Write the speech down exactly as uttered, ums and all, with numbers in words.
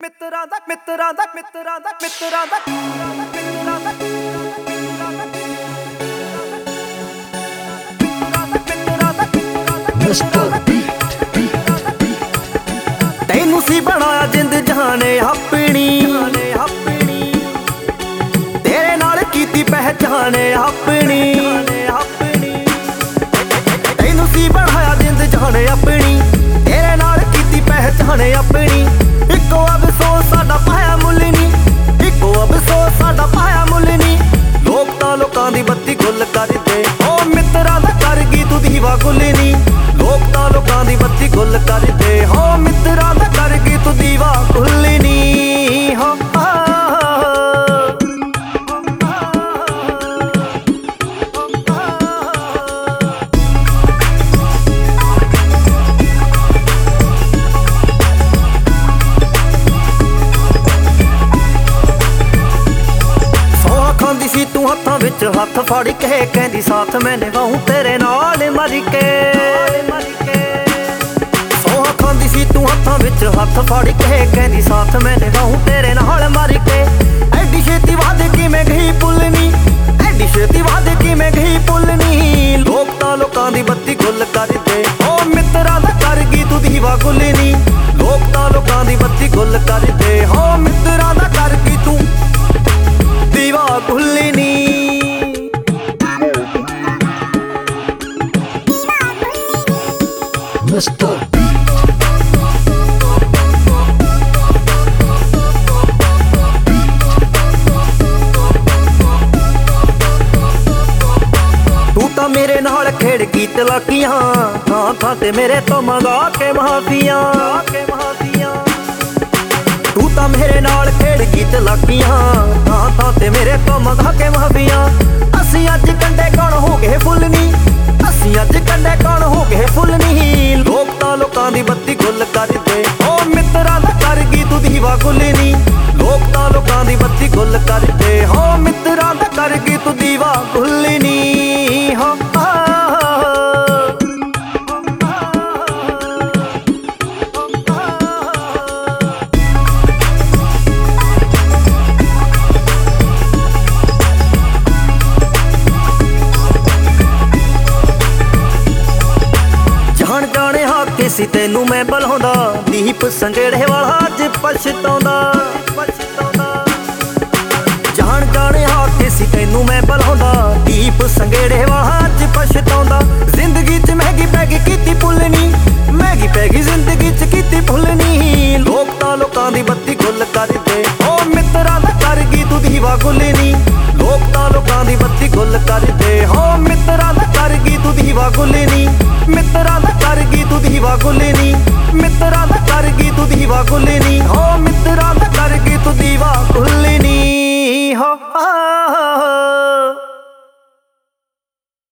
ਮਿੱਤਰਾਂ ਦਾ ਮਿੱਤਰਾਂ ਦਾ ਮਿੱਤਰਾਂ ਦਾ ਮਿੱਤਰਾਂ ਦਾ ਮਿੱਤਰਾਂ ਦਾ ਮਿਸਟਰ ਤੈਨੂੰ ਸੀ ਬਣਾਇਆ ਜਿੰਦ ਜਹਾਨੇ ਆਪਣੀ ਤੇਰੇ ਨਾਲ ਕੀਤੀ ਪਹਿਚਾਨੇ ਆਪਣੀ ਤੈਨੂੰ ਸੀ ਬਣਾਇਆ ਜਿੰਦ ਜਹਾਨੇ ਆਪਣੀ ਤੇਰੇ ਨਾਲ ਕੀਤੀ ਪਹਿਚਾਨੇ ਆਪਣੀ ਇੱਕੋ ਅਫਸੋਸ ਸਾਡਾ ਪਾਇਆ ਮੁੱਲ ਨੀ ਇੱਕੋ ਅਫਸੋਸ ਸਾਡਾ ਪਾਇਆ ਮੁੱਲ ਨੀ ਲੋਕ ਤਾਂ ਲੋਕਾਂ ਦੀ ਬੱਤੀ ਗੁੱਲ ਕਰਦੇ ਓ ਮਿੱਤਰਾਂ ਦਾ ਕਰ ਗਈ ਤੂੰ ਦੀਵਾ ਗੁੱਲ ਨੀ ਲੋਕ ਤਾਂ ਲੋਕਾਂ ਦੀ ਬੱਤੀ ਗੁੱਲ ਕਰਦੇ ਹੋ ਮਿੱਤਰਾਂ ਦਾ ਕਰ ਗਈ ਤੂੰ ਦੀਵਾ ਗੁੱਲ ਨੀ ਹੋ ਸੀ ਤੂੰ ਹੱਥਾਂ ਵਿੱਚ ਹੱਥ ਫੜ ਕੇ ਕਹਿੰਦੀ ਸਾਥ ਮੈਂ ਨਿਭਾਉਂ ਤੇਰੇ ਨਾਲ ਮਰ ਕੇ ਸੋਹਾਂ ਖਾਂਦੀ ਸੀ ਤੂੰ ਹੱਥਾਂ ਵਿੱਚ ਹੱਥ ਫੜ ਕੇ ਕਹਿੰਦੀ ਸਾਥ ਮੈਂ ਨਿਭਾਉਂ ਤੇਰੇ ਨਾਲ ਮਰ ਕੇ ਐਡੀ ਛੇਤੀ ਵਾਦੇ ਕਿਵੇਂ ਗਈ ਭੁੱਲਣੀ ਐਡੀ ਛੇਤੀ ਵਾਦੇ ਕਿਵੇਂ ਗਈ ਭੁੱਲਣੀ ਲੋਕ ਤਾਂ ਲੋਕਾਂ ਦੀ ਬੱਤੀ ਗੁੱਲ ਕਰਦੇ ਓ ਮਿੱਤਰਾਂ ਦਾ ਕਰ ਗਈ ਤੂੰ ਦੀਵਾ ਗੁੱਲ ਨੀ ਲੋਕ ਤਾਂ ਲੋਕਾਂ ਦੀ ਬੱਤੀ ਗੁੱਲ ਕਰਦੇ ਹੋ ਮਿੱਤਰਾਂ ਦਾ ਕਰ ਗਈ ਤੂੰ ਦੀਵਾ ਗੁੱਲ ਨੀ ਮਿਸਟਰ ਤੂੰ ਤਾਂ ਮੇਰੇ ਨਾਲ ਖੇਡ ਗਈ ਤਲਾਕੀਆਂ ਥਾਂ ਥਾਂ ਤੇ ਮੇਰੇ ਤੋਂ ਮੰਗਾ ਕੇ ਮਾਫੀਆਂ ਤੂੰ ਤਾਂ ਮੇਰੇ ਨਾਲ ਖੇਡ ਗਈ ਤਲਾਕੀਆਂ ਥਾਂ ਥਾਂ ਤੇ ਮੇਰੇ ਤੋਂ ਮੰਗਾ ਕੇ ਮਾਫੀਆਂ ਅਸੀਂ ਅੱਜ ਕੰਡੇ ਕੌਣ ਹੋ ਗਏ ਫੁੱਲ ਨੀ ਅਸੀਂ ਅੱਜ ਕੰਡੇ ਕੌਣ ਹੋ ਗਏ ਫੁੱਲ ਨੀ ਲੋਕ ਤਾਂ ਲੋਕਾਂ ਦੀ ਬੱਤੀ ਗੁੱਲ ਕਰਦੇ ਓ ਮਿੱਤਰਾਂ ਦਾ ਕਰ ਗਈ ਤੂੰ ਦੀਵਾ ਗੁੱਲ ਨੀ ਲੋਕ ਤਾਂ ਲੋਕਾਂ ਦੀ ਬੱਤੀ ਗੁੱਲ ਕਰਦੇ ਹੋ ਮਿੱਤਰਾਂ ਦਾ ਕਰ ਗਈ ਤੂੰ ਦੀਵਾ ਗੁੱਲ ਨੀ ਹੋ ਸੀ ਤੈਨੂੰ ਮੈਂ ਬੁਲਾਉਂਦਾ ਦੀਪ ਸੰਗੇੜੇ ਵਾਲਾ ਅੱਜ ਪਛਤਾਉਂਦਾ ਜਾਣ ਜਾਣੇ ਹਾਕੇ ਸੀ ਤੈਨੂੰ ਮੈਂ ਬੁਲਾਉਂਦਾ ਦੀਪ ਸੰਗੇੜੇ ਵਾਲਾ ਅੱਜ ਪਛਤਾਉਂਦਾ ਜ਼ਿੰਦਗੀ 'ਚ ਮਹਿੰਗੀ ਪੈ ਗਈ ਕੀਤੀ ਭੁੱਲਣੀ ਮਹਿੰਗੀ ਪੈ ਗਈ ਜ਼ਿੰਦਗੀ 'ਚ ਕੀਤੀ ਭੁੱਲਣੀ ਲੋਕ ਤਾਂ ਲੋਕਾਂ ਦੀ ਬੱਤੀ ਗੁੱਲ ਕਰਦੇ ਓ ਮਿੱਤਰਾਂ ਦਾ ਕਰ ਗਈ ਤੂੰ ਦੀਵਾ ਗੁੱਲ ਨੀ ਲੋਕ ਤਾਂ ਲੋਕਾਂ ਦੀ ਬੱਤੀ ਗੁੱਲ ਕਰਦੇ ਹੋ ਮਿੱਤਰਾਂ ਦਾ ਕਰ ਗਈ ਤੂੰ ਦੀਵਾ ਗੁੱਲ ਨੀ ਮਿੱਤਰਾਂ ਦਾ ਕਰ ਗਈ ਤੂੰ ਦੀਵਾ ਗੁੱਲ ਨੀ